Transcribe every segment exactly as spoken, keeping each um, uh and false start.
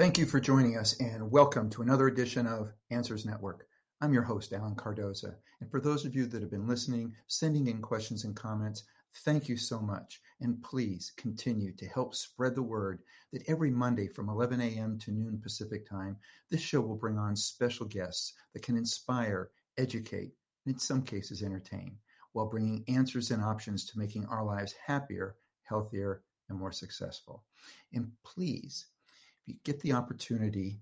Thank you for joining us and welcome to another edition of Answers Network. I'm your host, Alan Cardoza. And for those of you that have been listening, sending in questions and comments, thank you so much. And please continue to help spread the word that every Monday from eleven a.m. to noon Pacific time, this show will bring on special guests that can inspire, educate, and in some cases entertain, while bringing answers and options to making our lives happier, healthier, and more successful. And please, if you get the opportunity,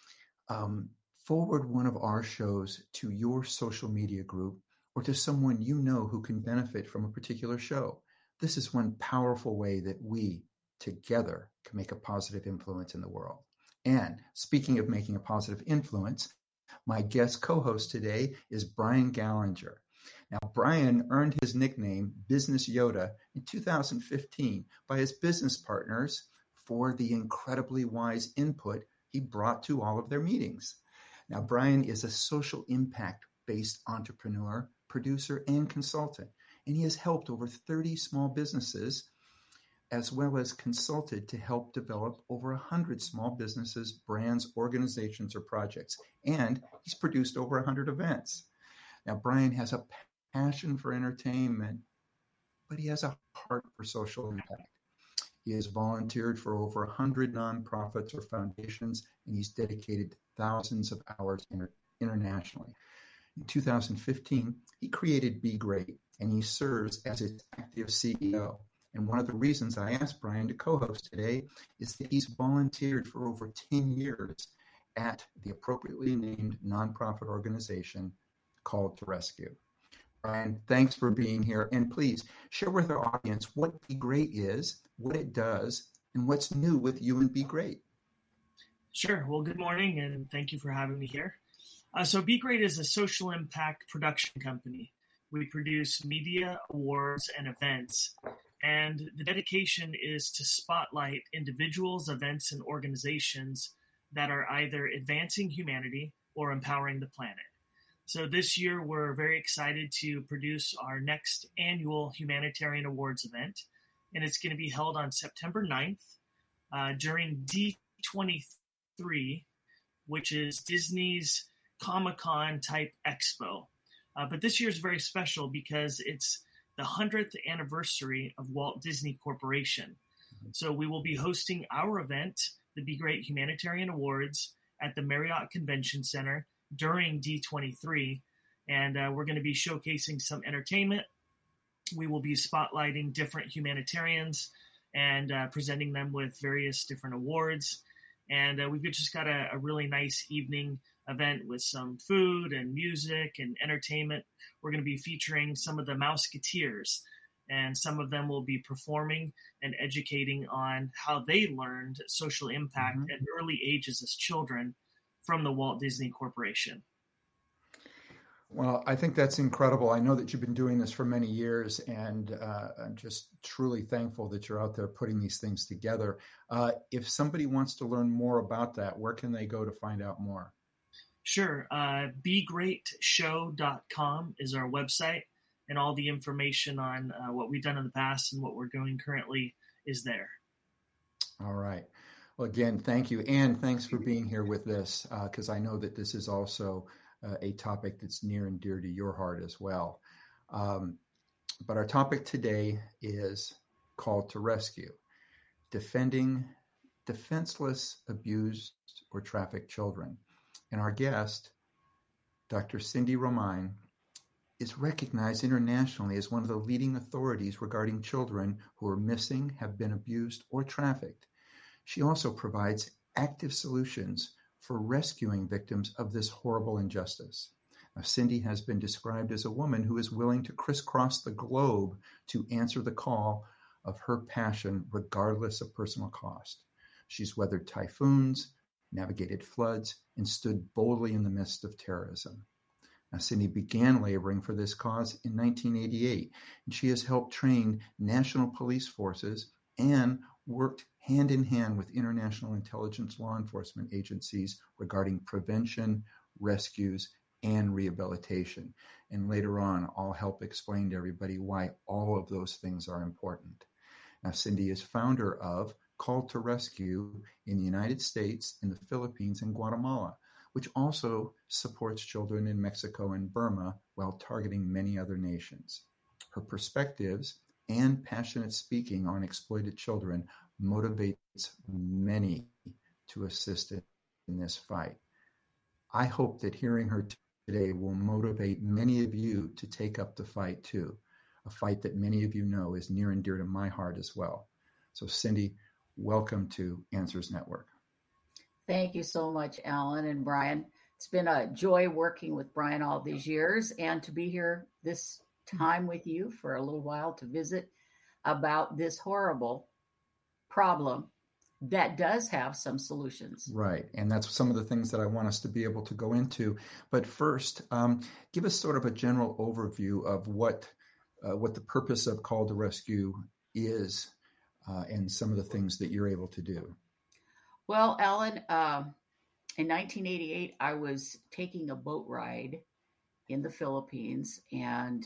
um, forward one of our shows to your social media group or to someone you know who can benefit from a particular show. This is one powerful way that we together can make a positive influence in the world. And speaking of making a positive influence, my guest co-host today is Brian Gallinger. Now, Brian earned his nickname Business Yoda in two thousand fifteen by his business partners for the incredibly wise input he brought to all of their meetings. Now, Brian is a social impact-based entrepreneur, producer, and consultant, and he has helped over thirty small businesses, as well as consulted to help develop over one hundred small businesses, brands, organizations, or projects, and he's produced over one hundred events. Now, Brian has a passion for entertainment, but he has a heart for social impact. He has volunteered for over one hundred nonprofits or foundations, and he's dedicated thousands of hours inter- internationally. In two thousand fifteen, he created Be Great, and he serves as its active C E O. And one of the reasons I asked Brian to co-host today is that he's volunteered for over ten years at the appropriately named nonprofit organization Called to Rescue. Brian, thanks for being here. And please share with our audience what Be Great is, what it does, and what's new with you and Be Great. Sure. Well, good morning, and thank you for having me here. Uh, so Be Great is a social impact production company. We produce media, awards, and events. And the dedication is to spotlight individuals, events, and organizations that are either advancing humanity or empowering the planet. So this year, we're very excited to produce our next annual Humanitarian Awards event, and it's going to be held on September ninth uh, during D twenty-three, which is Disney's Comic-Con type expo. Uh, but this year is very special because it's the one hundredth anniversary of Walt Disney Corporation. So we will be hosting our event, the Be Great Humanitarian Awards, at the Marriott Convention Center during D twenty-three, and uh, we're going to be showcasing some entertainment. We will be spotlighting different humanitarians and uh, presenting them with various different awards. And uh, we've just got a, a really nice evening event with some food and music and entertainment. We're going to be featuring some of the Mouseketeers, and some of them will be performing and educating on how they learned social impact mm-hmm. at early ages as children from the Walt Disney Corporation. Well, I think that's incredible. I know that you've been doing this for many years, and uh, I'm just truly thankful that you're out there putting these things together. Uh, if somebody wants to learn more about that, where can they go to find out more? Sure. Uh, be great show dot com is our website, and all the information on uh, what we've done in the past and what we're doing currently is there. All right. Well, again, thank you. And thanks for being here with this, because uh, I know that this is also uh, a topic that's near and dear to your heart as well. Um, but our topic today is Called to Rescue, defending defenseless, abused, or trafficked children. And our guest, Doctor Cindy Romine, is recognized internationally as one of the leading authorities regarding children who are missing, have been abused, or trafficked. She also provides active solutions for rescuing victims of this horrible injustice. Now, Cindy has been described as a woman who is willing to crisscross the globe to answer the call of her passion, regardless of personal cost. She's weathered typhoons, navigated floods, and stood boldly in the midst of terrorism. Now, Cindy began laboring for this cause in nineteen eighty-eight, and she has helped train national police forces and worked hand in hand with international intelligence law enforcement agencies regarding prevention, rescues, and rehabilitation. And later on, I'll help explain to everybody why all of those things are important. Now, Cindy is founder of Called to Rescue in the United States, in the Philippines, and Guatemala, which also supports children in Mexico and Burma while targeting many other nations. Her perspectives and passionate speaking on exploited children motivates many to assist in this fight. I hope that hearing her today will motivate many of you to take up the fight too, a fight that many of you know is near and dear to my heart as well. So Cindy, welcome to Answers Network. Thank you so much, Alan and Brian. It's been a joy working with Brian all these years, and to be here this time with you for a little while to visit about this horrible problem that does have some solutions. Right. And that's some of the things that I want us to be able to go into. But first, um, give us sort of a general overview of what uh, what the purpose of Call to Rescue is uh, and some of the things that you're able to do. Well, Alan, uh, in nineteen eighty-eight, I was taking a boat ride in the Philippines, and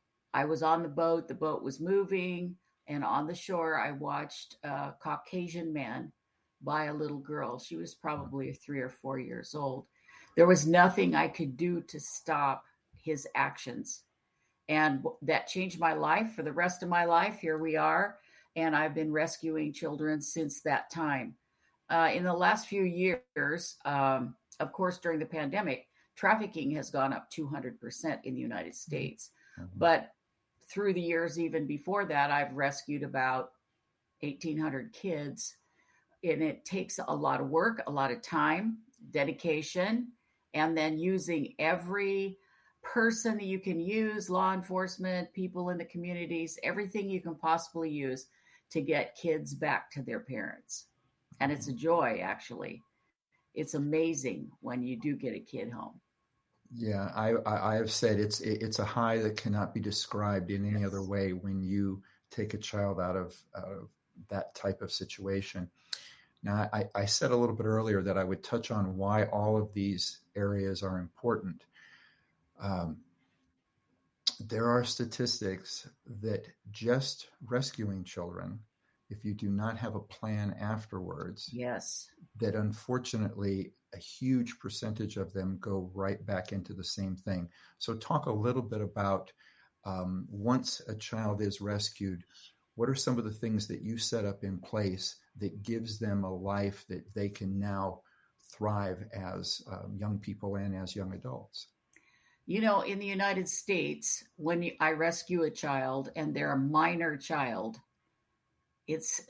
I was on the boat. The boat was moving, and on the shore, I watched a Caucasian man buy a little girl. She was probably three or four years old. There was nothing I could do to stop his actions, and that changed my life for the rest of my life. Here we are, and I've been rescuing children since that time. Uh, in the last few years, um, of course, during the pandemic, trafficking has gone up two hundred percent in the United States. Mm-hmm. But through the years, even before that, I've rescued about eighteen hundred kids. And it takes a lot of work, a lot of time, dedication, and then using every person that you can use, law enforcement, people in the communities, everything you can possibly use to get kids back to their parents. And it's a joy, actually. It's amazing when you do get a kid home. Yeah, I, I, I have said it's it's a high that cannot be described in any yes. other way when you take a child out of, out of that type of situation. Now, I, I said a little bit earlier that I would touch on why all of these areas are important. Um, there are statistics that just rescuing children, if you do not have a plan afterwards, yes, that unfortunately a huge percentage of them go right back into the same thing. So talk a little bit about um, once a child is rescued, what are some of the things that you set up in place that gives them a life that they can now thrive as um, young people and as young adults? You know, in the United States, when you, I rescue a child and they're a minor child, it's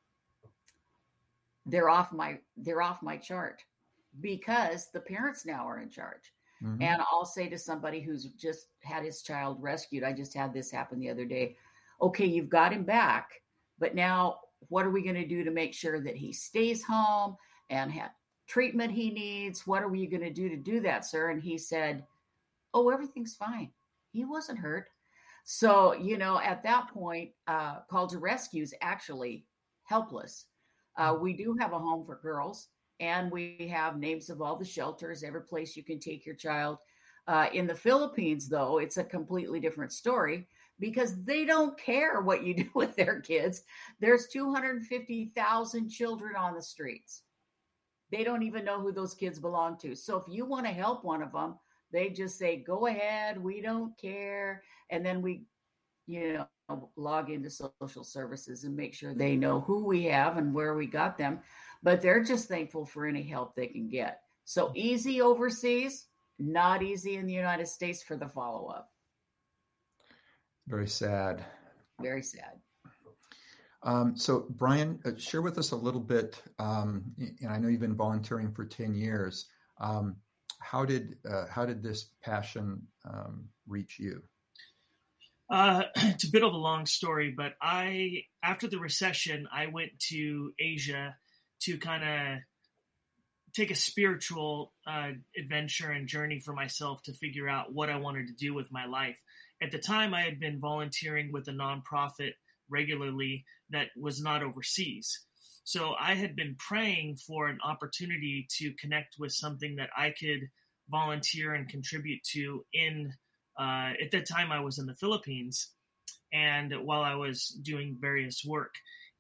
they're off my they're off my chart because the parents now are in charge. Mm-hmm. And I'll say to somebody who's just had his child rescued, I just had this happen the other day. Okay, you've got him back, but now what are we going to do to make sure that he stays home and have treatment he needs? What are we going to do to do that, sir? And he said, oh, everything's fine. He wasn't hurt. So, you know, at that point, uh, Call to Rescue is actually helpless. Uh, we do have a home for girls, and we have names of all the shelters, every place you can take your child. Uh, in the Philippines, though, it's a completely different story because they don't care what you do with their kids. There's two hundred fifty thousand children on the streets. They don't even know who those kids belong to. So if you want to help one of them, they just say, go ahead, we don't care. And then we, you know, log into social services and make sure they know who we have and where we got them. But they're just thankful for any help they can get. So easy overseas, not easy in the United States for the follow-up. Very sad. Very sad. Um, so, Brian, uh, share with us a little bit, um, and I know you've been volunteering for ten years. Um, how did uh, how did this passion um, reach you? Uh, it's a bit of a long story, but I, after the recession, I went to Asia to kind of take a spiritual uh, adventure and journey for myself to figure out what I wanted to do with my life. At the time, I had been volunteering with a nonprofit regularly that was not overseas. So I had been praying for an opportunity to connect with something that I could volunteer and contribute to in, uh, at that time I was in the Philippines and while I was doing various work.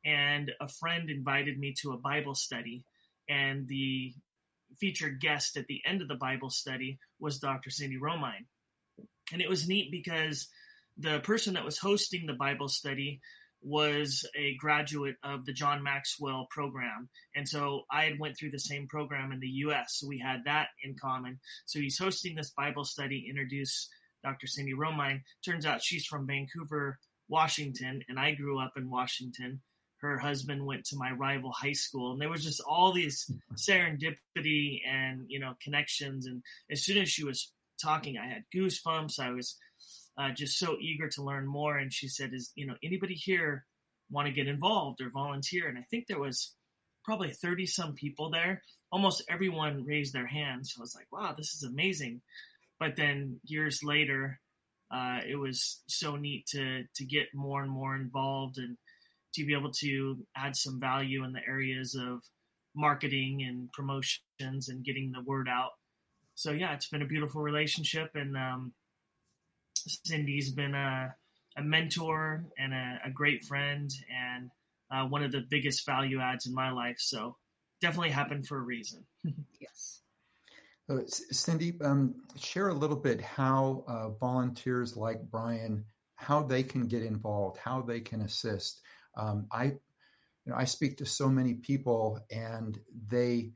and a friend invited me to a Bible study, and the featured guest at the end of the Bible study was Doctor Cindy Romine. And it was neat because the person that was hosting the Bible study was a graduate of the John Maxwell program. And so I had went through the same program in the U S, so we had that in common. So he's hosting this Bible study, introduce Doctor Cindy Romine. Turns out she's from Vancouver, Washington, and I grew up in Washington. Her husband went to my rival high school, and there was just all these serendipity and, you know, connections. And as soon as she was talking, I had goosebumps. I was uh, just so eager to learn more. And she said, is, you know, anybody here want to get involved or volunteer? And I think there was probably thirty some people there. Almost everyone raised their hands. So I was like, wow, this is amazing. But then years later, uh, it was so neat to, to get more and more involved and to be able to add some value in the areas of marketing and promotions and getting the word out. So yeah, it's been a beautiful relationship, and um, Cindy's been a, a mentor and a, a great friend, and uh, one of the biggest value adds in my life. So definitely happened for a reason. Yes. Uh, Cindy, um, share a little bit how uh, volunteers like Brian, how they can get involved, how they can assist. Um, I, you know, I speak to so many people, and they,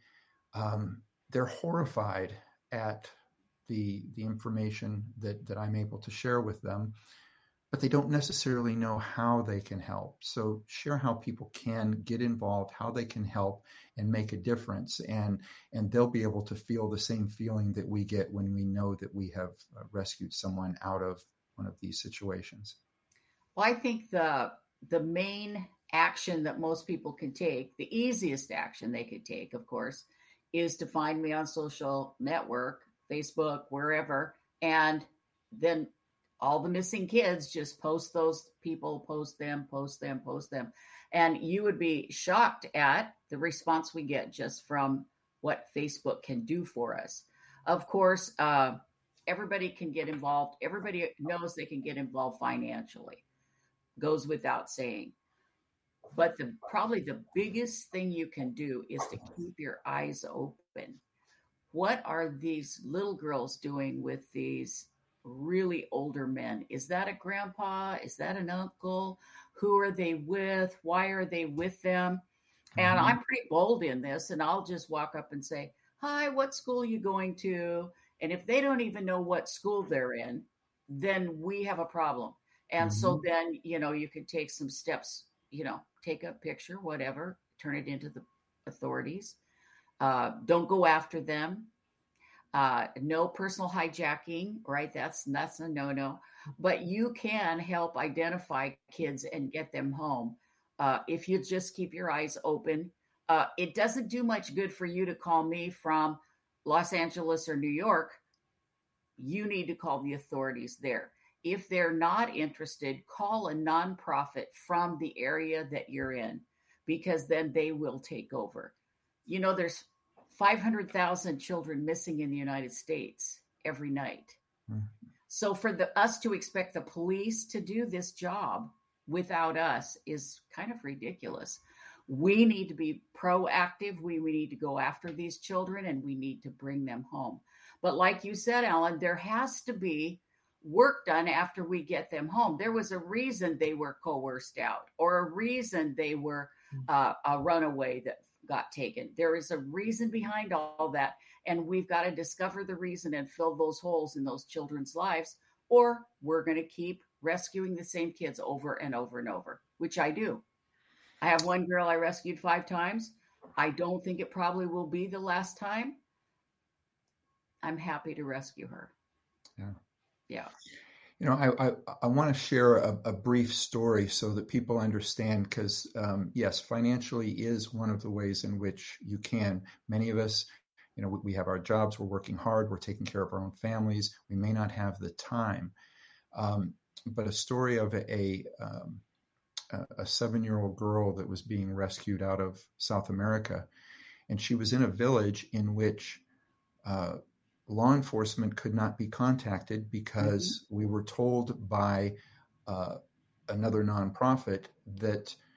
um, they're horrified at the the information that that I'm able to share with them, but they don't necessarily know how they can help. So share how people can get involved, how they can help and make a difference, and and they'll be able to feel the same feeling that we get when we know that we have uh, rescued someone out of one of these situations. Well, I think the the main action that most people can take, the easiest action they could take, of course, is to find me on social network, Facebook, wherever, and then all the missing kids, just post those people, post them, post them, post them. And you would be shocked at the response we get just from what Facebook can do for us. Of course, uh, everybody can get involved. Everybody knows they can get involved financially. Goes without saying. But the probably the biggest thing you can do is to keep your eyes open. What are these little girls doing with these really older men? Is that a grandpa? Is that an uncle? Who are they with? Why are they with them? And mm-hmm. I'm pretty bold in this, and I'll just walk up and say, hi, what school are you going to? And if they don't even know what school they're in, then we have a problem. And mm-hmm. so then, you know, you can take some steps, you know, take a picture, whatever, turn it into the authorities. Uh, don't go after them. Uh, no personal hijacking, right? That's, that's a no-no. But you can help identify kids and get them home. Uh, if you just keep your eyes open. Uh, it doesn't do much good for you to call me from Los Angeles or New York. You need to call the authorities there. If they're not interested, call a nonprofit from the area that you're in, because then they will take over. You know, there's five hundred thousand children missing in the United States every night. Mm-hmm. So for the, us to expect the police to do this job without us is kind of ridiculous. We need to be proactive. We, we need to go after these children, and we need to bring them home. But like you said, Alan, there has to be work done after we get them home. There was a reason they were coerced out, or a reason they were uh, a runaway that got taken. There is a reason behind all that, and we've got to discover the reason and fill those holes in those children's lives, or we're going to keep rescuing the same kids over and over and over, which I do. I have one girl I rescued five times. I don't think it probably will be the last time. I'm happy to rescue her. Yeah. Yeah. You know, I I, I want to share a, a brief story so that people understand, because um, yes, financially is one of the ways in which you can. Many of us, you know, we, we have our jobs, we're working hard, we're taking care of our own families. We may not have the time. Um, but a story of a, a, um, a seven-year-old girl that was being rescued out of South America. And she was in a village in which uh, law enforcement could not be contacted because mm-hmm. we were told by uh, another nonprofit that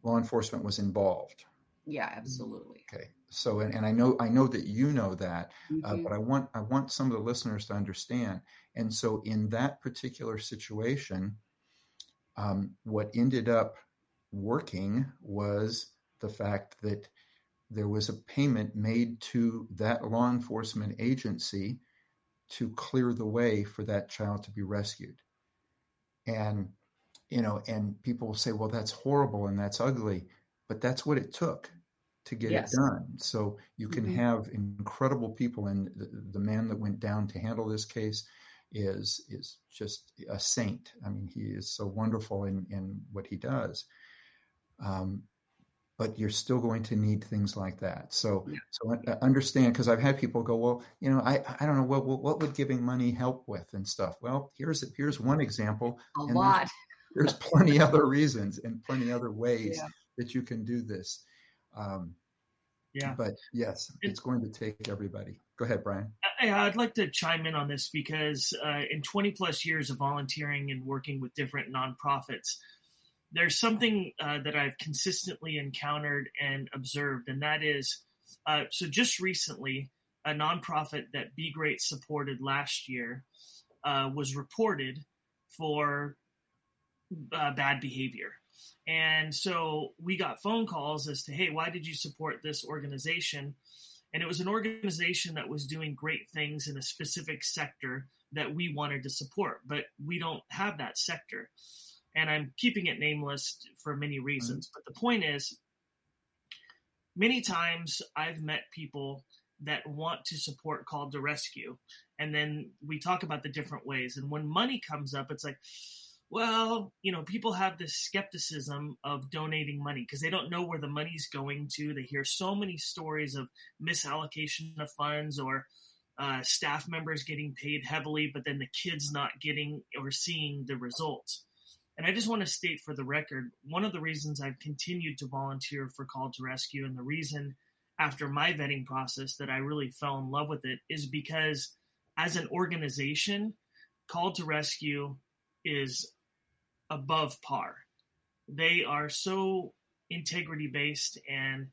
law enforcement was involved. Yeah, absolutely. Okay. So, and, and I know, I know that you know that, Mm-hmm. uh, but I want, I want some of the listeners to understand. And so in that particular situation, um, what ended up working was the fact that there was a payment made to that law enforcement agency to clear the way for that child to be rescued. And, you know, and people will say, well, that's horrible and that's ugly, but that's what it took to get Yes. it done. So you can Mm-hmm. have incredible people, and the, the man that went down to handle this case is is just a saint. I mean, he is so wonderful in, in what he does. Um, but you're still going to need things like that. So, Yeah. so understand, because I've had people go, well, you know, I, I don't know, what, what would giving money help with and stuff? Well, here's, here's one example. A and lot. There's, there's plenty other reasons and plenty other ways Yeah. that you can do this. Um, Yeah. But yes, it's going to take everybody. Go ahead, Brian. I, I'd like to chime in on this because uh, in twenty plus years of volunteering and working with different nonprofits, there's something uh, that I've consistently encountered and observed, and that is, uh, so just recently, a nonprofit that Be Great supported last year uh, was reported for uh, bad behavior. And so we got phone calls as to, hey, why did you support this organization? And it was an organization that was doing great things in a specific sector that we wanted to support, but we don't have that sector. And I'm keeping it nameless for many reasons. Mm-hmm. But the point is, many times I've met people that want to support Called to Rescue. And then we talk about the different ways. And when money comes up, it's like, well, you know, people have this skepticism of donating money because they don't know where the money's going to. They hear so many stories of misallocation of funds or uh, staff members getting paid heavily, but then the kids not getting or seeing the results. And I just want to state for the record, one of the reasons I've continued to volunteer for Called to Rescue, and the reason after my vetting process that I really fell in love with it, is because as an organization, Called to Rescue is above par. They are so integrity based and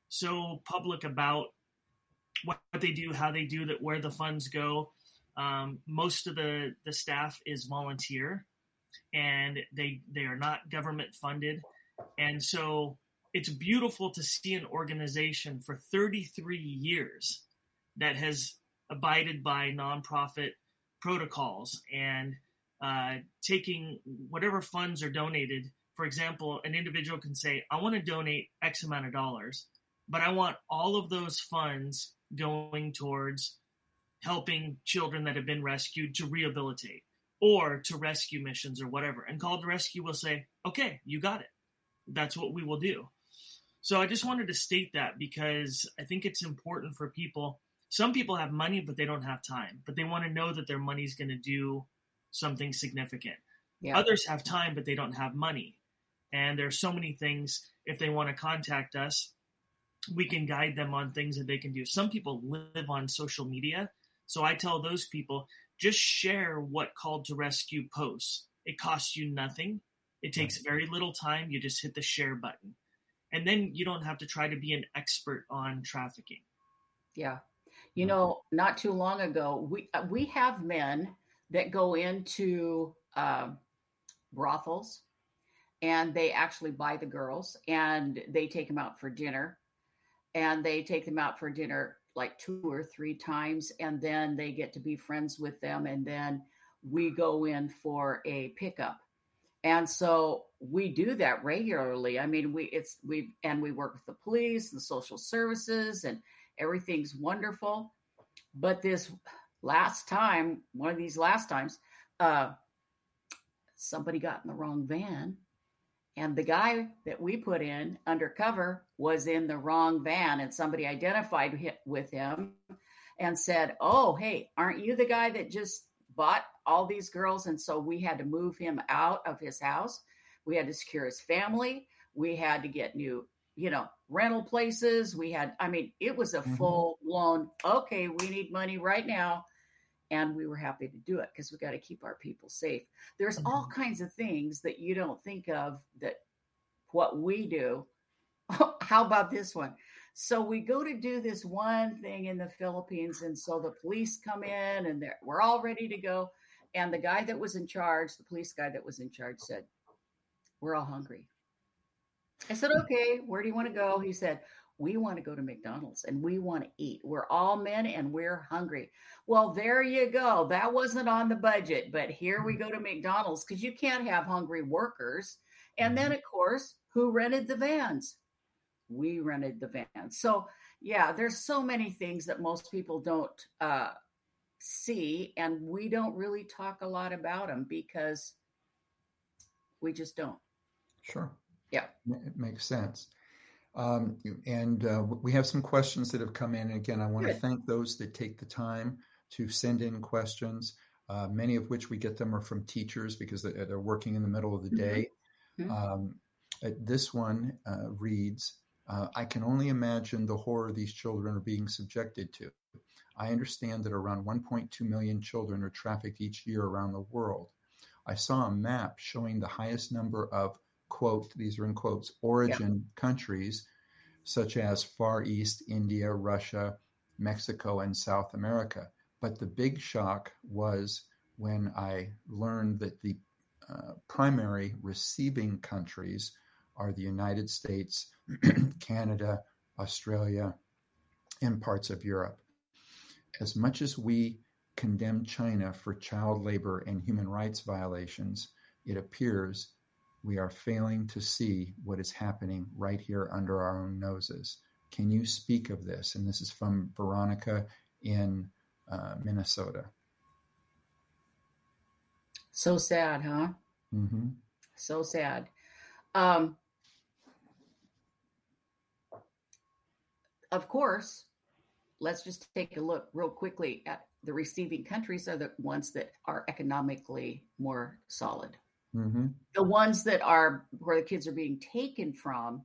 so public about what they do, how they do that, where the funds go. Um, most of the, the staff is volunteer, and they they are not government funded. And so it's beautiful to see an organization for thirty-three years that has abided by nonprofit protocols and uh, taking whatever funds are donated. For example, an individual can say, I want to donate X amount of dollars, but I want all of those funds going towards helping children that have been rescued to rehabilitate or to rescue missions or whatever. And Called to Rescue will say, okay, you got it. That's what we will do. So I just wanted to state that because I think it's important for people. Some people have money, but they don't have time, but they want to know that their money is going to do something significant. Yeah. Others have time, but they don't have money. And there's so many things. If they want to contact us, we can guide them on things that they can do. Some people live on social media. So I tell those people, just share what Called to Rescue posts. It costs you nothing. It takes very little time. You just hit the share button. And then you don't have to try to be an expert on trafficking. Yeah. You know, not too long ago, we we have men that go into uh, brothels, and they actually buy the girls, and they take them out for dinner, and they take them out for dinner like two or three times, and then they get to be friends with them, and then we go in for a pickup. And so we do that regularly. I mean, we it's we and we work with the police and the social services, and everything's wonderful. But this last time, one of these last times, uh, somebody got in the wrong van, and the guy that we put in undercover was in the wrong van, and somebody identified with him and said, oh, hey, aren't you the guy that just bought all these girls? And so we had to move him out of his house. We had to secure his family. We had to get new, you know, rental places. We had, I mean, it was a mm-hmm. full blown, okay, we need money right now. And we were happy to do it because we got to keep our people safe. There's mm-hmm. all kinds of things that you don't think of that what we do. How about this one? So we go to do this one thing in the Philippines, and so the police come in, and they're, we're all ready to go. And the guy that was in charge, the police guy that was in charge, said, "We're all hungry." I said, "Okay, where do you want to go?" He said, "We want to go to McDonald's and we want to eat. We're all men and we're hungry." Well, there you go. That wasn't on the budget, but here we go to McDonald's because you can't have hungry workers. And then, of course, who rented the vans? We rented the vans. So, yeah, there's so many things that most people don't uh, see, and we don't really talk a lot about them because we just don't. Sure. Yeah. It makes sense. Um, and uh, we have some questions that have come in. And again, I want Good. to thank those that take the time to send in questions, uh, many of which we get them are from teachers because they're working in the middle of the day. Mm-hmm. Um, this one uh, reads, uh, I can only imagine the horror these children are being subjected to. I understand that around one point two million children are trafficked each year around the world. I saw a map showing the highest number of, quote, these are in quotes, origin yeah. countries, such as Far East, India, Russia, Mexico, and South America. But the big shock was when I learned that the uh, primary receiving countries are the United States, Canada, Australia, and parts of Europe. As much as we condemn China for child labor and human rights violations, it appears we are failing to see what is happening right here under our own noses. Can you speak of this? And this is from Veronica in uh, Minnesota. So sad, huh? Mm-hmm. So sad. Um, of course, let's just take a look real quickly at the receiving countries are the ones that are economically more solid. Mm-hmm. The ones that are where the kids are being taken from,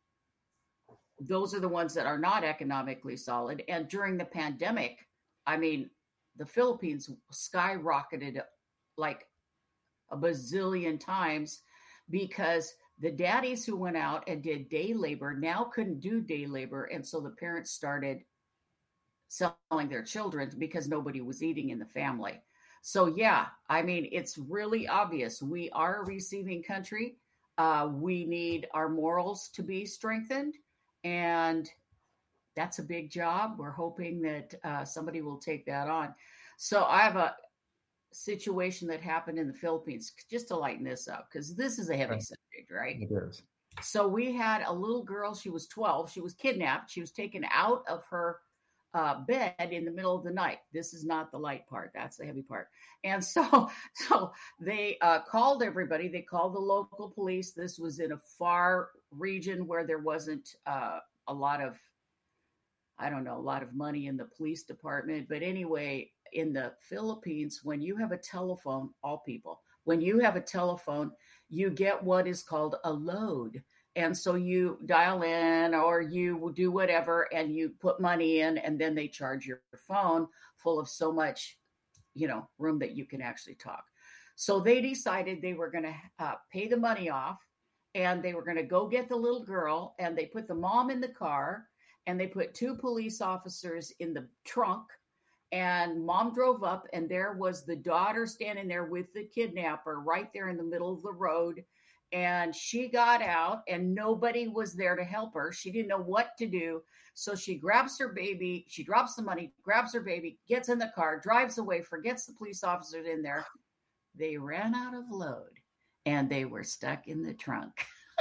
those are the ones that are not economically solid. And during the pandemic, I mean, the Philippines skyrocketed like a bazillion times because the daddies who went out and did day labor now couldn't do day labor. And so the parents started selling their children because nobody was eating in the family. So, yeah, I mean, it's really obvious. We are a receiving country. Uh, we need our morals to be strengthened. And that's a big job. We're hoping that uh, somebody will take that on. So I have a situation that happened in the Philippines, just to lighten this up, because this is a heavy right. subject, right? It is. So we had a little girl. She was twelve. She was kidnapped. She was taken out of her Uh, bed in the middle of the night. This is not the light part. That's the heavy part. And so, so they uh, called everybody. They called the local police. This was in a far region where there wasn't uh, a lot of, I don't know, a lot of money in the police department. But anyway, in the Philippines, when you have a telephone, all people, when you have a telephone, you get what is called a load. And so you dial in or you do whatever and you put money in and then they charge your phone full of so much, you know, room that you can actually talk. So they decided they were going to uh, pay the money off and they were going to go get the little girl, and they put the mom in the car and they put two police officers in the trunk, and mom drove up and there was the daughter standing there with the kidnapper right there in the middle of the road. And she got out and nobody was there to help her. She didn't know what to do. So she grabs her baby, she drops the money, grabs her baby, gets in the car, drives away, forgets the police officers in there. They ran out of load and they were stuck in the trunk.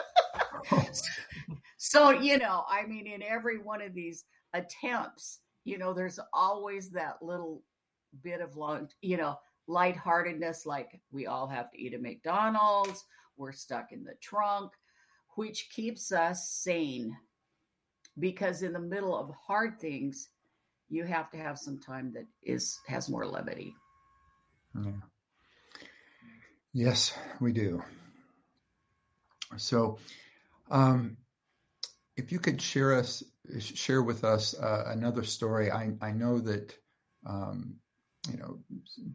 So, you know, I mean, in every one of these attempts, you know, there's always that little bit of long, you know, lightheartedness, like we all have to eat at McDonald's. We're stuck in the trunk, which keeps us sane, because in the middle of hard things, you have to have some time that is has more levity. Yeah. Yes, we do. So, um, if you could share us, share with us uh, another story. I, I know that, um, you know,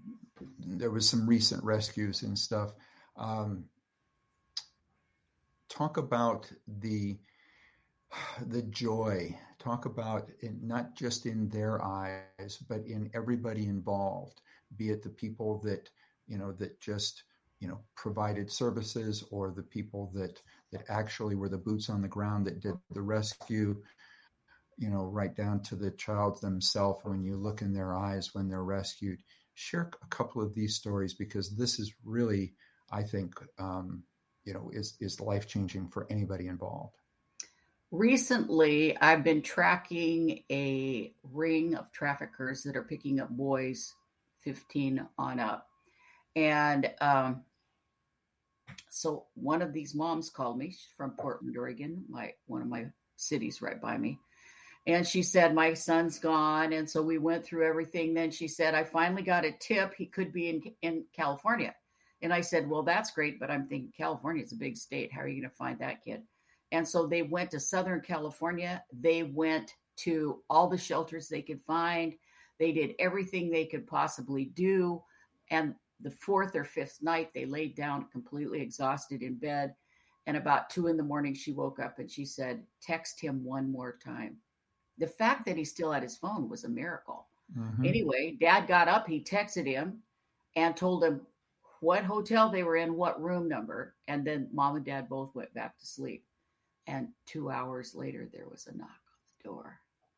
there was some recent rescues and stuff. Um, talk about the the joy. Talk about it, not just in their eyes, but in everybody involved, be it the people that, you know, that just, you know, provided services, or the people that, that actually were the boots on the ground that did the rescue, you know, right down to the child themselves. When you look in their eyes when they're rescued, share a couple of these stories, because this is really, I think, um, you know, is, is life-changing for anybody involved. Recently, I've been tracking a ring of traffickers that are picking up boys fifteen on up. And um, so one of these moms called me. She's from Portland, Oregon, my one of my cities right by me. And she said, my son's gone. And so we went through everything. Then she said, I finally got a tip. He could be in, in California. And I said, well, that's great. But I'm thinking California is a big state. How are you going to find that kid? And so they went to Southern California. They went to all the shelters they could find. They did everything they could possibly do. And the fourth or fifth night, they laid down completely exhausted in bed. And about two in the morning, she woke up and she said, text him one more time. The fact that he still had his phone was a miracle. Mm-hmm. Anyway, Dad got up, he texted him and told him what hotel they were in, what room number. And then Mom and Dad both went back to sleep. And two hours later, there was a knock on the door.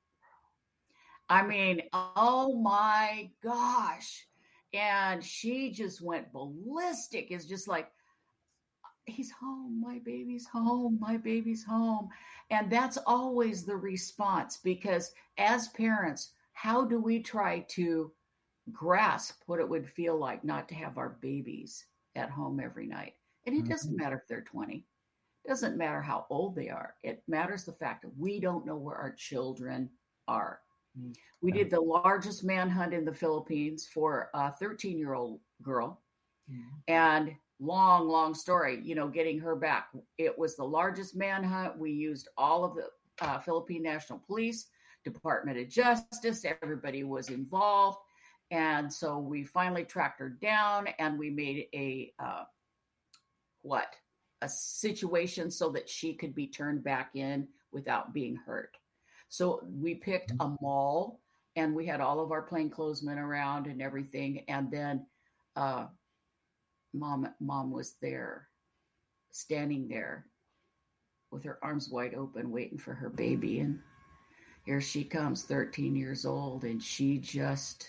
I mean, oh my gosh. And she just went ballistic. It's just like, he's home. My baby's home. My baby's home. And that's always the response, because as parents, how do we try to grasp what it would feel like not to have our babies at home every night? And it mm-hmm. doesn't matter if they're twenty. It doesn't matter how old they are. It matters the fact that we don't know where our children are. Mm-hmm. We did the largest manhunt in the Philippines for a thirteen-year-old girl. Mm-hmm. And long, long story, you know, getting her back. It was the largest manhunt. We used all of the uh, Philippine National Police, Department of Justice. Everybody was involved. And so we finally tracked her down, and we made a, uh, what, a situation so that she could be turned back in without being hurt. So we picked a mall, and we had all of our plainclothesmen around and everything. And then uh, mom, mom was there, standing there with her arms wide open, waiting for her baby. And here she comes, thirteen years old, and she just...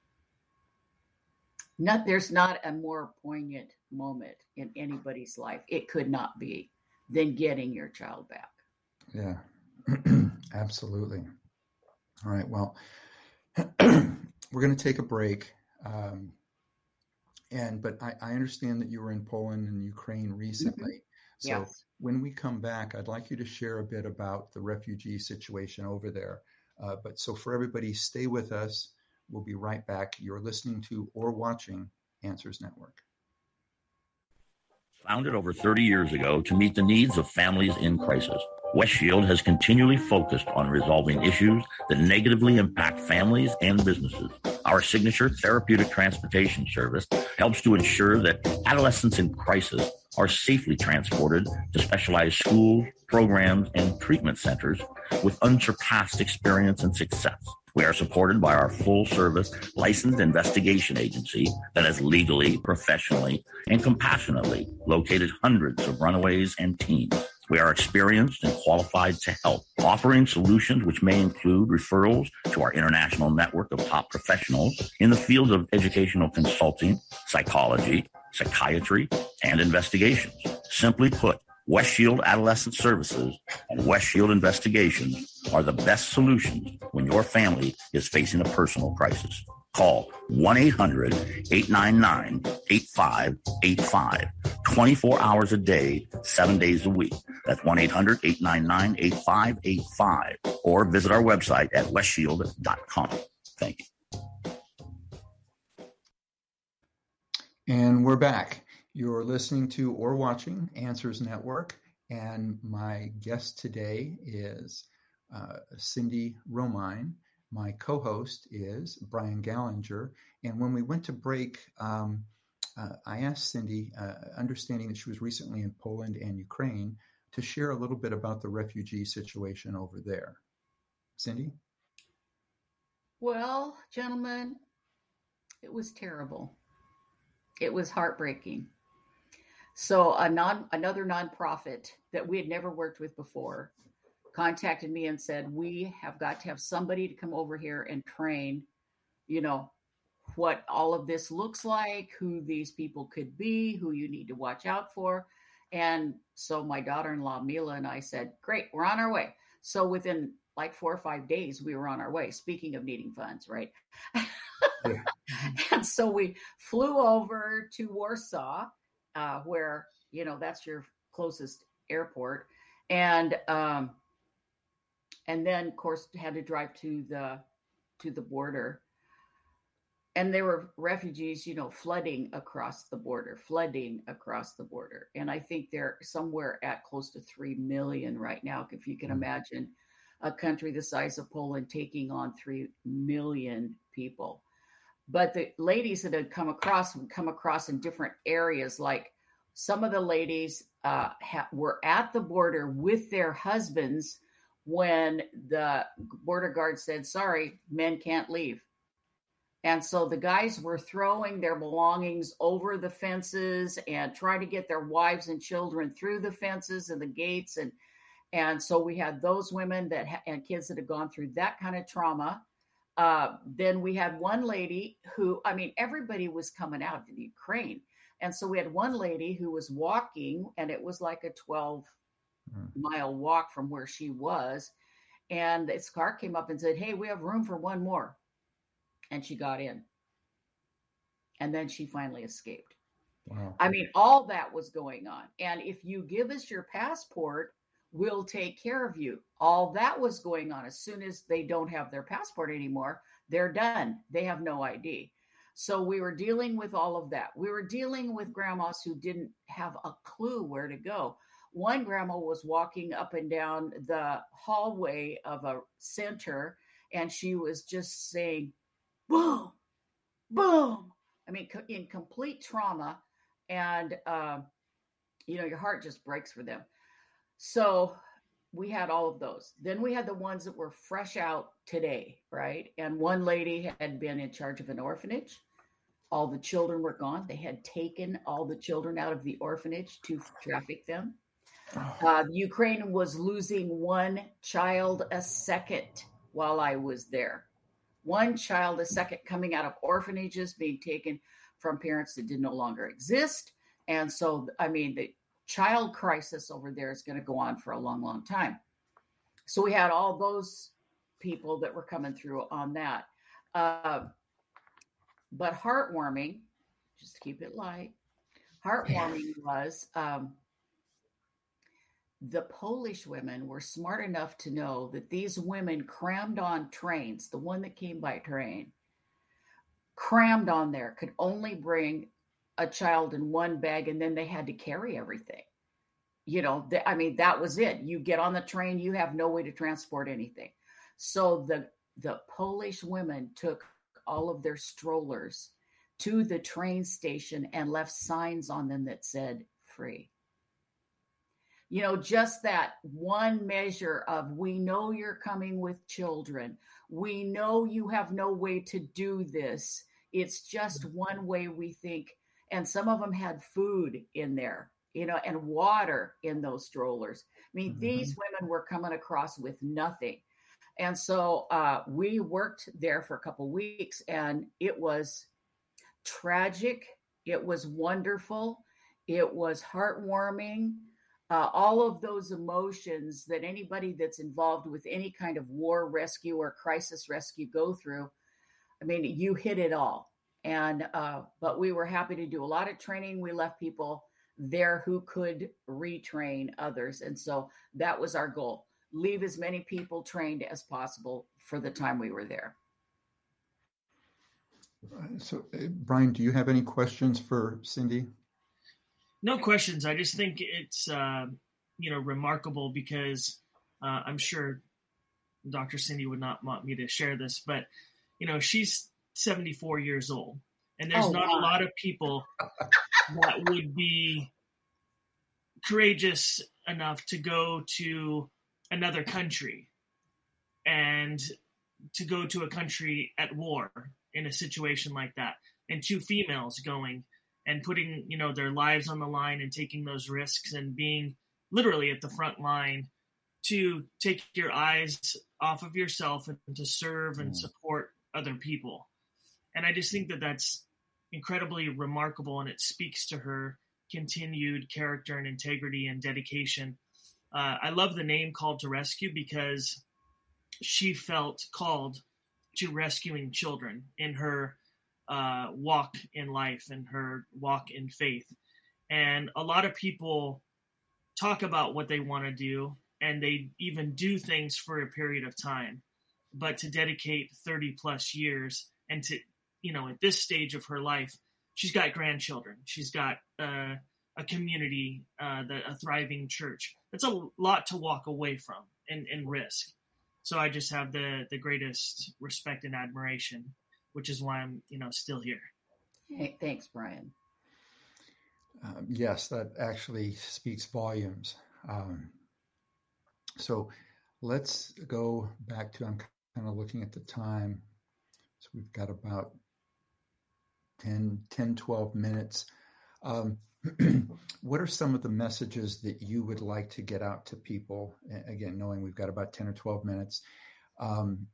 Not, there's not a more poignant moment in anybody's life, it could not be, than getting your child back. Yeah, absolutely. All right, well, we're going to take a break. Um, and but I, I understand that you were in Poland and Ukraine recently. Mm-hmm. So yes. When we come back, I'd like you to share a bit about the refugee situation over there. Uh, but so for everybody, stay with us. We'll be right back. You're listening to or watching Answers Network. Founded over thirty years ago to meet the needs of families in crisis, West Shield has continually focused on resolving issues that negatively impact families and businesses. Our signature therapeutic transportation service helps to ensure that adolescents in crisis are safely transported to specialized schools, programs, and treatment centers with unsurpassed experience and success. We are supported by our full-service licensed investigation agency that has legally, professionally, and compassionately located hundreds of runaways and teens. We are experienced and qualified to help, offering solutions which may include referrals to our international network of top professionals in the fields of educational consulting, psychology, psychiatry, and investigations. Simply put, West Shield Adolescent Services and West Shield Investigations are the best solutions when your family is facing a personal crisis. Call one eight hundred eight nine nine eight five eight five, twenty-four hours a day, seven days a week. That's one eight hundred eight nine nine eight five eight five, or visit our website at west shield dot com. Thank you. And we're back. You're listening to or watching Answers Network, and my guest today is uh, Cindy Romine. My co-host is Brian Gallinger. And when we went to break, um, uh, I asked Cindy, uh, understanding that she was recently in Poland and Ukraine, to share a little bit about the refugee situation over there. Cindy? Well, gentlemen, it was terrible. It was heartbreaking. So a non, another nonprofit that we had never worked with before contacted me and said, we have got to have somebody to come over here and train, you know, what all of this looks like, who these people could be, who you need to watch out for. And so my daughter-in-law, Mila, and I said, great, we're on our way. So within like four or five days, we were on our way. Speaking of needing funds, right? Yeah. And so we flew over to Warsaw, uh, where, you know, that's your closest airport. And, um, and then of course had to drive to the, to the border. And there were refugees, you know, flooding across the border, flooding across the border. And I think they're somewhere at close to three million right now. If you can imagine a country the size of Poland taking on three million people. But the ladies that had come across would come across in different areas. Like some of the ladies uh, ha- were at the border with their husbands when the border guard said, sorry, men can't leave. And so the guys were throwing their belongings over the fences and trying to get their wives and children through the fences and the gates. And, and so we had those women that ha- and kids that had gone through that kind of trauma. Uh, then we had one lady who, I mean, everybody was coming out of the Ukraine. And so we had one lady who was walking, and it was like a twelve mm. mile walk from where she was. And this car came up and said, hey, we have room for one more. And she got in. And then she finally escaped. Wow. I mean, all that was going on. And if you give us your passport, we'll take care of you. All that was going on. As soon as they don't have their passport anymore, they're done. They have no I D. So we were dealing with all of that. We were dealing with grandmas who didn't have a clue where to go. One grandma was walking up and down the hallway of a center, and she was just saying, boom, boom. I mean, in complete trauma. And, uh, you know, your heart just breaks for them. So we had all of those. Then we had the ones that were fresh out today, right? And one lady had been in charge of an orphanage. All the children were gone. They had taken all the children out of the orphanage to traffic them. Uh, Ukraine was losing one child a second while I was there. One child a second coming out of orphanages, being taken from parents that did no longer exist. And so, I mean, the child crisis over there is going to go on for a long, long time. So we had all those people that were coming through on that. Uh, but heartwarming, just keep it light, heartwarming was um, the Polish women were smart enough to know that these women crammed on trains, the one that came by train, crammed on there, could only bring a child in one bag, and then they had to carry everything. You know, the, I mean, that was it. You get on the train, you have no way to transport anything. So the the Polish women took all of their strollers to the train station and left signs on them that said free. You know, just that one measure of, we know you're coming with children. We know you have no way to do this. It's just one way we think. And some of them had food in there, you know, and water in those strollers. I mean, mm-hmm. These women were coming across with nothing. And so uh, we worked there for a couple of weeks, and it was tragic. It was wonderful. It was heartwarming. Uh, all of those emotions that anybody that's involved with any kind of war rescue or crisis rescue go through. I mean, you hit it all. And, uh, but we were happy to do a lot of training. We left people there who could retrain others. And so that was our goal. Leave as many people trained as possible for the time we were there. So, uh, Brian, do you have any questions for Cindy? No questions. I just think it's, uh, you know, remarkable because uh, I'm sure Doctor Cindy would not want me to share this, but, you know, she's seventy-four years old, and there's oh, not wow. a lot of people that would be courageous enough to go to another country and to go to a country at war in a situation like that, and two females going and putting, you know, their lives on the line and taking those risks and being literally at the front line to take your eyes off of yourself and to serve and support other people. And I just think that that's incredibly remarkable, and it speaks to her continued character and integrity and dedication. Uh, I love the name Called to Rescue because she felt called to rescuing children in her uh, walk in life and her walk in faith. And a lot of people talk about what they want to do, and they even do things for a period of time, but to dedicate thirty plus years and to, you know, at this stage of her life, she's got grandchildren. She's got uh, a community, uh, the, a thriving church. It's a lot to walk away from and, and risk. So I just have the, the greatest respect and admiration, which is why I'm, you know, still here. Hey, thanks, Brian. Um, yes, that actually speaks volumes. Um, so let's go back to, I'm kind of looking at the time. So we've got about ten, ten, twelve minutes. Um, what are some of the messages that you would like to get out to people? Again, knowing we've got about ten or twelve minutes, um,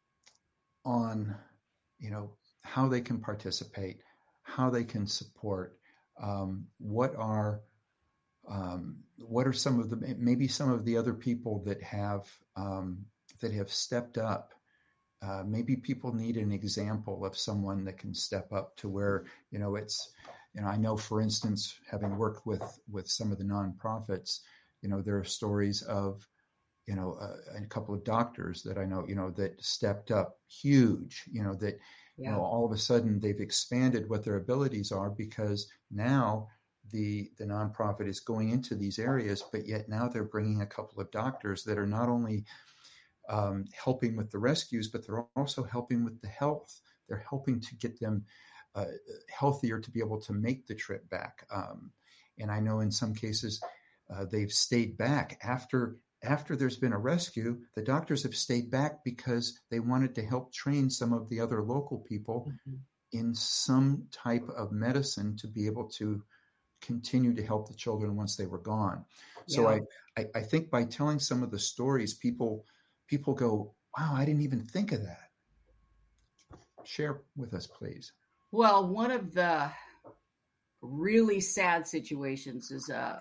on, you know, how they can participate, how they can support, um, what are, um, what are some of the, maybe some of the other people that have, um, that have stepped up. Uh, maybe people need an example of someone that can step up to where, you know, it's, you know, I know, for instance, having worked with, with some of the nonprofits, you know, there are stories of, you know, uh, a couple of doctors that I know, you know, that stepped up huge, you know, that, yeah. you know, all of a sudden they've expanded what their abilities are because now the, the nonprofit is going into these areas, but yet now they're bringing a couple of doctors that are not only um, helping with the rescues, but they're also helping with the health. They're helping to get them uh, healthier to be able to make the trip back. Um, and I know in some cases uh, they've stayed back after after there's been a rescue. The doctors have stayed back because they wanted to help train some of the other local people mm-hmm. in some type of medicine to be able to continue to help the children once they were gone. Yeah. So I, I, I think by telling some of the stories, people people go, wow, I didn't even think of that. Share with us, please. Well, one of the really sad situations is a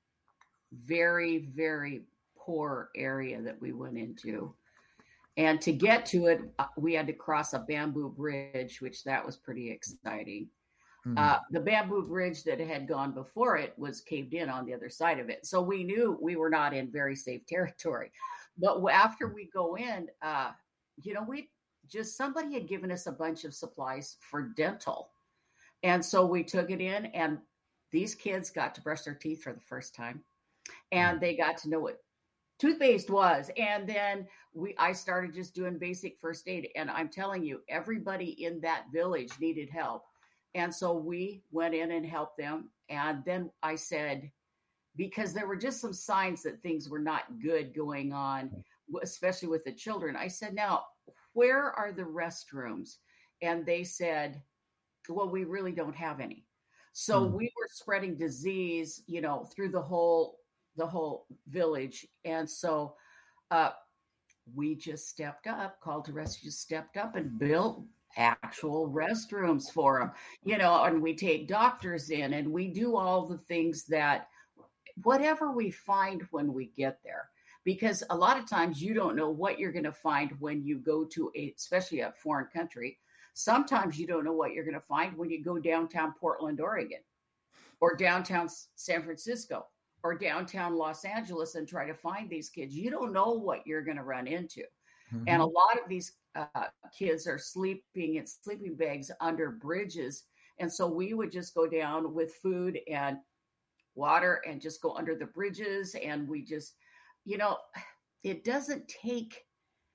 very, very poor area that we went into. And to get to it, we had to cross a bamboo bridge, which that was pretty exciting. Mm-hmm. Uh, the bamboo bridge that had gone before it was caved in on the other side of it. So we knew we were not in very safe territory. But after we go in, uh, you know, we just, somebody had given us a bunch of supplies for dental. And so we took it in, and these kids got to brush their teeth for the first time. And they got to know what toothpaste was. And then we, I started just doing basic first aid. And I'm telling you, everybody in that village needed help. And so we went in and helped them. And then I said, because there were just some signs that things were not good going on, especially with the children. I said, now, where are the restrooms? And they said, well, we really don't have any. So hmm. we were spreading disease, you know, through the whole, the whole village. And so uh, we just stepped up, Called to Rescue stepped up and built actual restrooms for them, you know, and we take doctors in and we do all the things that, whatever we find when we get there, because a lot of times you don't know what you're going to find when you go to a, especially a foreign country. Sometimes you don't know what you're going to find when you go downtown Portland, Oregon, or downtown San Francisco, or downtown Los Angeles and try to find these kids. You don't know what you're going to run into. Mm-hmm. And a lot of these uh, kids are sleeping in sleeping bags under bridges. And so we would just go down with food and water and just go under the bridges. And we just, you know, it doesn't take,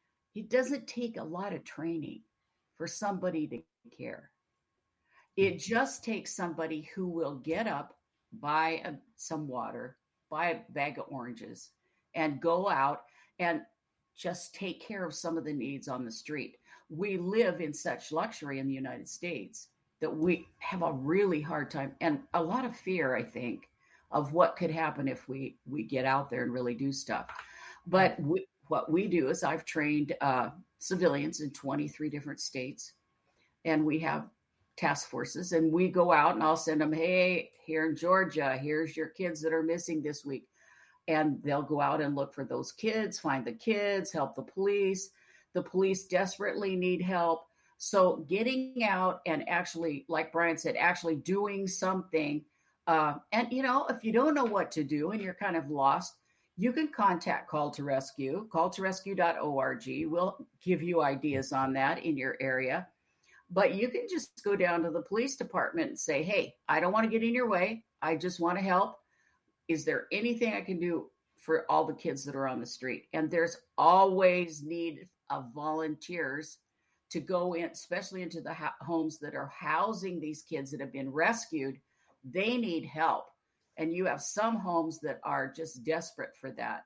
it doesn't take a lot of training for somebody to care. It just takes somebody who will get up, buy a, some water, buy a bag of oranges and go out and just take care of some of the needs on the street. We live in such luxury in the United States that we have a really hard time and a lot of fear, I think, of what could happen if we, we get out there and really do stuff. But we, what we do is I've trained uh, civilians in twenty-three different states, and we have task forces, and we go out and I'll send them, hey, here in Georgia, here's your kids that are missing this week. And they'll go out and look for those kids, find the kids, help the police. The police desperately need help. So getting out and actually, like Brian said, actually doing something. Uh, and, you know, if you don't know what to do and you're kind of lost, you can contact Call to Rescue, call to rescue dot org. We'll give you ideas on that in your area. But you can just go down to the police department and say, hey, I don't want to get in your way. I just want to help. Is there anything I can do for all the kids that are on the street? And there's always need of volunteers to go in, especially into the ha- homes that are housing these kids that have been rescued. They need help. And you have some homes that are just desperate for that.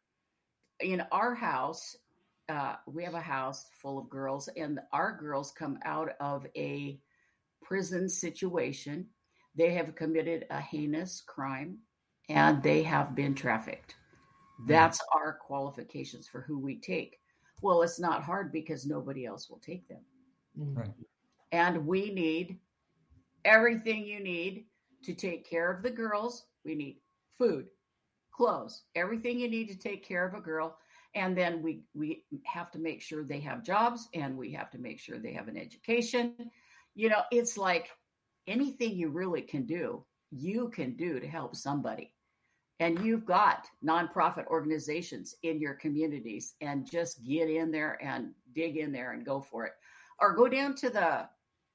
In our house, uh, we have a house full of girls, and our girls come out of a prison situation. They have committed a heinous crime, and they have been trafficked. That's our qualifications for who we take. Well, it's not hard because nobody else will take them. Right. And we need everything you need to take care of the girls. We need food, clothes, everything you need to take care of a girl. And then we, we have to make sure they have jobs, and we have to make sure they have an education. You know, it's like anything you really can do, you can do to help somebody. And you've got nonprofit organizations in your communities, and just get in there and dig in there and go for it. Or go down to the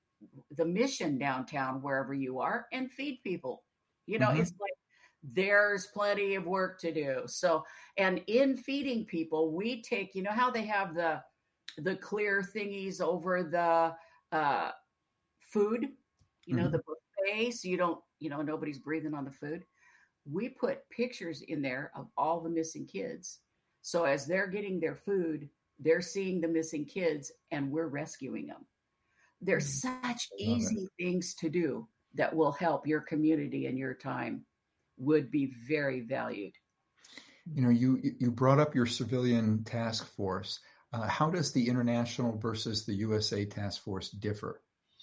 the mission downtown, wherever you are, and feed people. You know, mm-hmm. It's like there's plenty of work to do. So, and in feeding people, we take, you know how they have the the clear thingies over the uh, food, you know, mm-hmm. the buffet, so you don't, you know, nobody's breathing on the food. We put pictures in there of all the missing kids. So as they're getting their food, they're seeing the missing kids, and we're rescuing them. There's such easy things to do that will help your community, and your time would be very valued. You know, you you brought up your civilian task force. Uh, how does the international versus the U S A task force differ?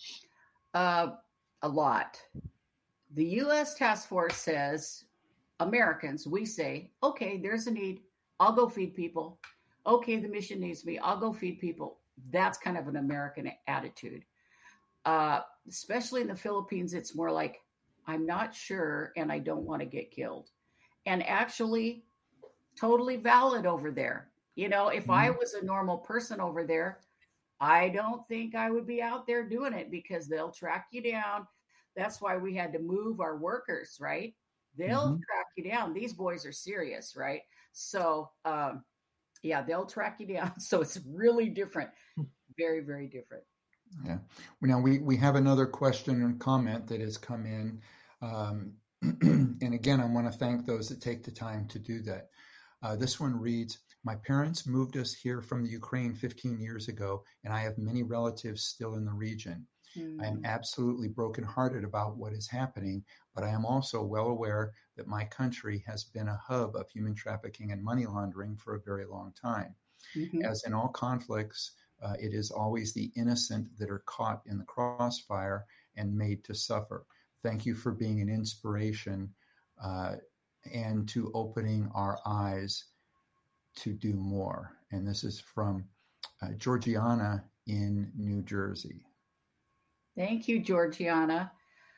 Uh, a lot. The U S task force says, Americans, we say, okay, there's a need. I'll go feed people. Okay, the mission needs me. I'll go feed people. That's kind of an American attitude. Uh, especially in the Philippines, it's more like, I'm not sure and I don't want to get killed. And actually, totally valid over there. You know, if mm-hmm. I was a normal person over there, I don't think I would be out there doing it, because they'll track you down. That's why we had to move our workers, right? They'll mm-hmm. track you down. These boys are serious, right? So, um, yeah, they'll track you down. So it's really different. Very, very different. Yeah. Now we, we have another question and comment that has come in. Um, and again, I want to thank those that take the time to do that. Uh, this one reads, my parents moved us here from the Ukraine fifteen years ago, and I have many relatives still in the region. Mm. I am absolutely brokenhearted about what is happening, but I am also well aware that my country has been a hub of human trafficking and money laundering for a very long time. Mm-hmm. As in all conflicts, uh, it is always the innocent that are caught in the crossfire and made to suffer. Thank you for being an inspiration uh, and to opening our eyes to do more. And this is from uh, Georgiana in New Jersey. Thank you, Georgiana.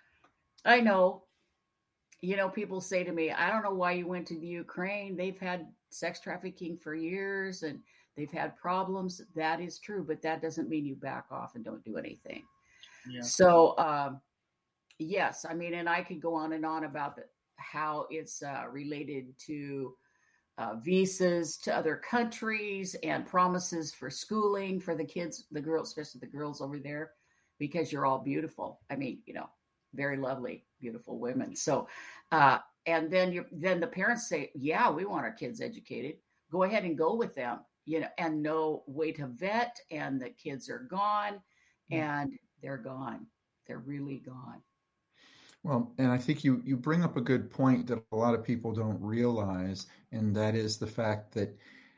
I know, you know, people say to me, I don't know why you went to the Ukraine. They've had sex trafficking for years and they've had problems. That is true, but that doesn't mean you back off and don't do anything. Yeah. So, um, yes, I mean, and I could go on and on about the, how it's uh, related to uh, visas to other countries and promises for schooling for the kids, the girls, especially the girls over there, because you're all beautiful. I mean, you know, very lovely, beautiful women. So, uh, and then you then the parents say, yeah, we want our kids educated. Go ahead and go with them, you know, and no way to vet, and the kids are gone, and they're gone. They're really gone. Well, and I think you, you bring up a good point that a lot of people don't realize, and that is the fact that,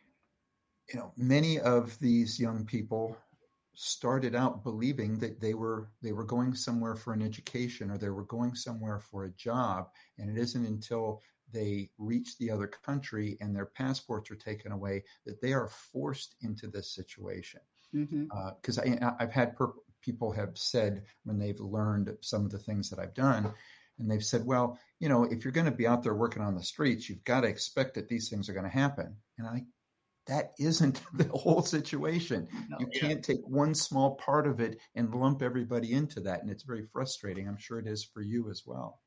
you know, many of these young people started out believing that they were they were going somewhere for an education, or they were going somewhere for a job, and it isn't until they reach the other country and their passports are taken away that they are forced into this situation. Because mm-hmm. uh, I've had per- people have said when they've learned some of the things that I've done, and they've said, well, you know, if you're going to be out there working on the streets, you've got to expect that these things are going to happen. And I, that isn't the whole situation. No, you yeah. can't take one small part of it and lump everybody into that. And it's very frustrating. I'm sure it is for you as well.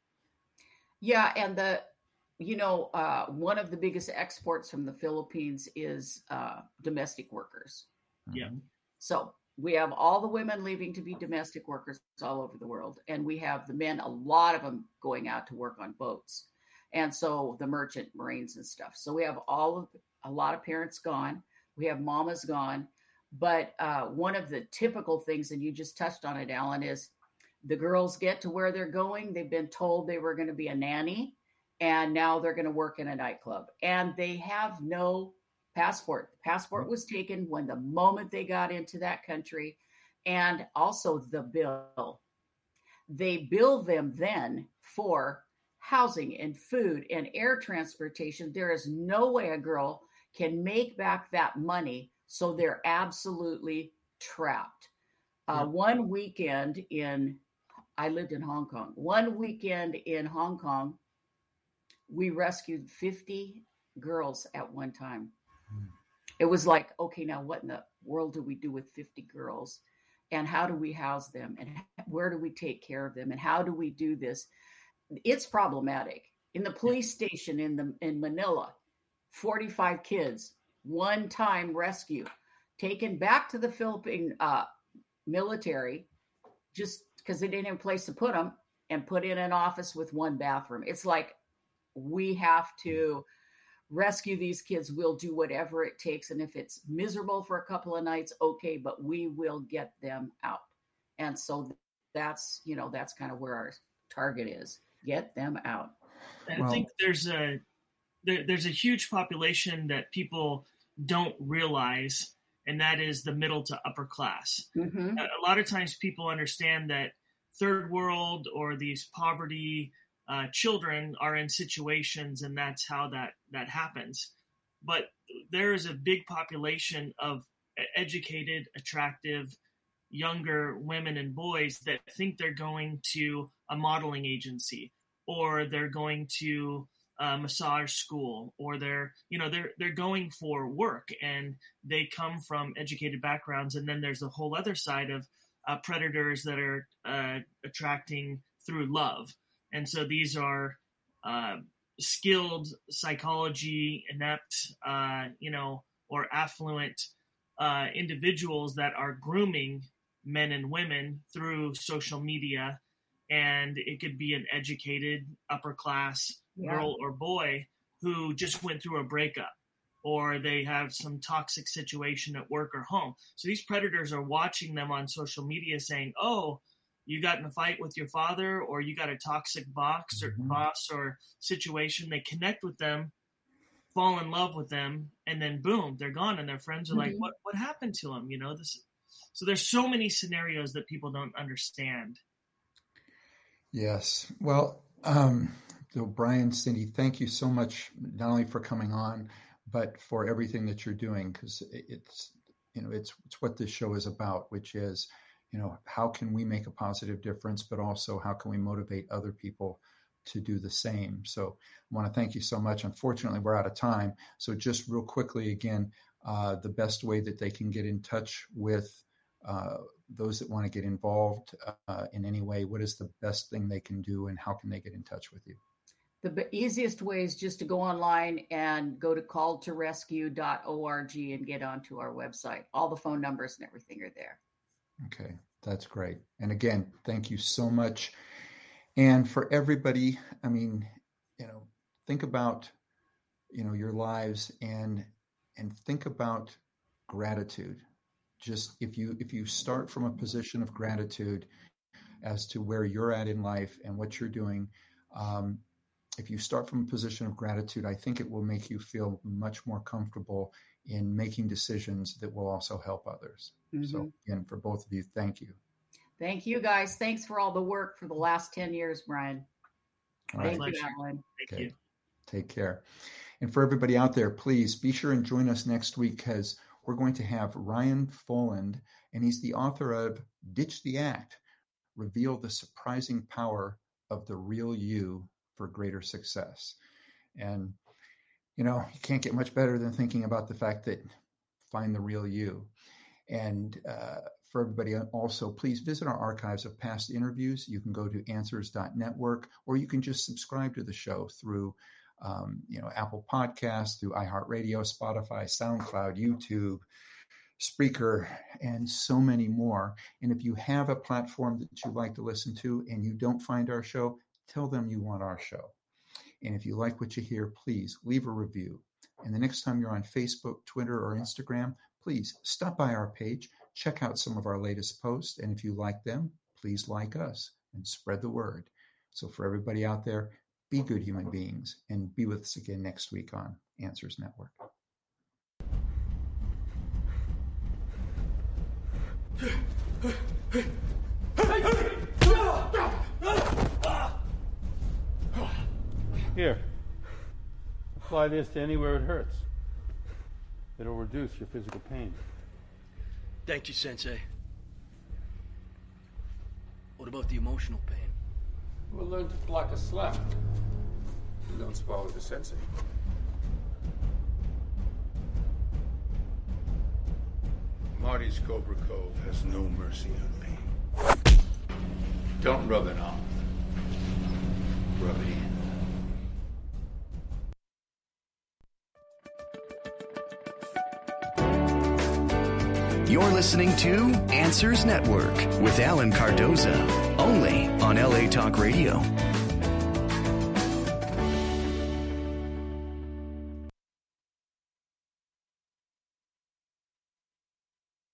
Yeah. And the, you know, uh, one of the biggest exports from the Philippines is uh, domestic workers. Yeah. So we have all the women leaving to be domestic workers all over the world. And we have the men, a lot of them going out to work on boats. And so the merchant marines and stuff. So we have all of a lot of parents gone. We have mamas gone. But uh, one of the typical things, and you just touched on it, Alan, is the girls get to where they're going. They've been told they were going to be a nanny, and now they're going to work in a nightclub. And they have no passport. The passport was taken when the moment they got into that country, and also the bill. They bill them then for housing and food and air transportation. There is no way a girl can make back that money, so they're absolutely trapped. Uh, yeah. One weekend in, I lived in Hong Kong. One weekend in Hong Kong, we rescued fifty girls at one time. Hmm. It was like, okay, now what in the world do we do with fifty girls? And how do we house them? And where do we take care of them? And how do we do this? It's problematic. In the police station in the in Manila, forty-five kids, one time rescue, taken back to the Philippine uh, military, just because they didn't have a place to put them, and put in an office with one bathroom. It's like, we have to rescue these kids. We'll do whatever it takes. And if it's miserable for a couple of nights, okay, but we will get them out. And so that's, you know, that's kind of where our target is. Get them out. I think there's a there, there's a huge population that people don't realize, and that is the middle to upper class. Mm-hmm. A lot of times people understand that third world or these poverty uh, children are in situations, and that's how that, that happens. But there is a big population of educated, attractive, younger women and boys that think they're going to a modeling agency, or they're going to a massage school, or they're, you know, they're, they're going for work, and they come from educated backgrounds. And then there's a whole other side of uh, predators that are uh, attracting through love. And so these are uh, skilled psychology, inept, uh, you know, or affluent uh, individuals that are grooming men and women through social media. And it could be an educated upper class yeah. girl or boy who just went through a breakup, or they have some toxic situation at work or home. So these predators are watching them on social media saying, oh, you got in a fight with your father, or you got a toxic box or mm-hmm. boss or situation. They connect with them, fall in love with them, and then boom, they're gone. And their friends are mm-hmm. like, what, what happened to them? You know, this. So there's so many scenarios that people don't understand. Yes. Well, um, so Brian, Cindy, thank you so much, not only for coming on, but for everything that you're doing, because it's, you know, it's, it's what this show is about, which is, you know, how can we make a positive difference, but also how can we motivate other people to do the same? So I want to thank you so much. Unfortunately, we're out of time. So just real quickly, again, uh, the best way that they can get in touch with uh, those that want to get involved uh, in any way, what is the best thing they can do, and how can they get in touch with you? The easiest way is just to go online and go to call to rescue dot org and get onto our website. All the phone numbers and everything are there. Okay, that's great. And again, thank you so much. And for everybody, I mean, you know, think about, you know, your lives and and think about gratitude. Just if you if you start from a position of gratitude as to where you're at in life and what you're doing, um, if you start from a position of gratitude, I think it will make you feel much more comfortable in making decisions that will also help others. Mm-hmm. So again, for both of you, thank you. Thank you, guys. Thanks for all the work for the last ten years, Brian. All Thank right. you, Alan. Thank Okay. you. Take care. And for everybody out there, please be sure and join us next week, because we're going to have Ryan Foland, and he's the author of Ditch the Act, Reveal the Surprising Power of the Real You for Greater Success. And, you know, you can't get much better than thinking about the fact that find the real you. And uh, for everybody also, please visit our archives of past interviews. You can go to answers dot network, or you can just subscribe to the show through Um, you know, Apple Podcasts, through iHeartRadio, Spotify, SoundCloud, YouTube, Spreaker, and so many more. And if you have a platform that you like to listen to and you don't find our show, tell them you want our show. And if you like what you hear, please leave a review. And the next time you're on Facebook, Twitter, or Instagram, please stop by our page, check out some of our latest posts. And if you like them, please like us and spread the word. So for everybody out there, be good human beings, and be with us again next week on Answers Network. Here, apply this to anywhere it hurts. It'll reduce your physical pain. Thank you, Sensei. What about the emotional pain? We'll learn to block a slap. Don't spoil the sensei. Marty's Cobra Cove has no mercy on me. Don't rub it off. Rub it in. You're listening to Answers Network with Alan Cardoza, only on L A Talk Radio.